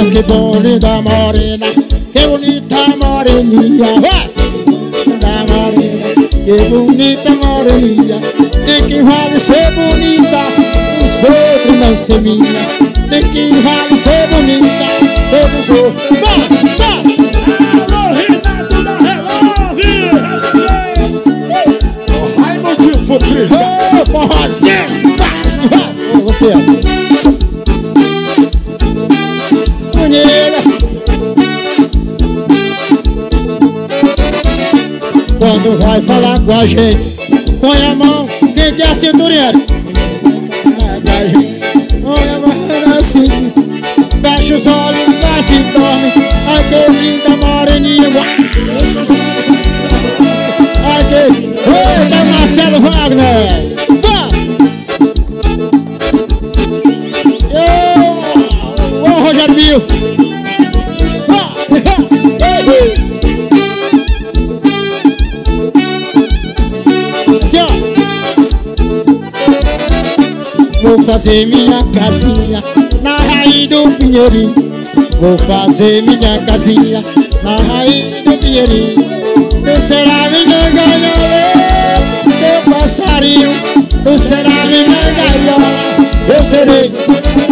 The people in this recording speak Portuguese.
Mas que bonita morena, que bonita moreninha, da morena, que bonita moreninha. Tem que vale ser bonita, os outros não ser minha. Tem que vale ser bonita, todos os outros. Alô, Renato da Relove! Ai, motivo, Futrinha. Ô, forrozinho! Você bonita. Quando vai falar com a gente, põe a mão, quem quer a cinturinha? Põe a mão assim, fecha os olhos, faz que dorme. Ai que linda moreninha. Ai que... Eita, Marcelo Wagner. Ô, Rogério Mil. Assim, ó. Vou fazer minha casinha na raiz do pinheirinho. Vou fazer minha casinha na raiz do pinheirinho. Tu será minha gaiola, teu passarinho. Tu será minha gaiola, eu serei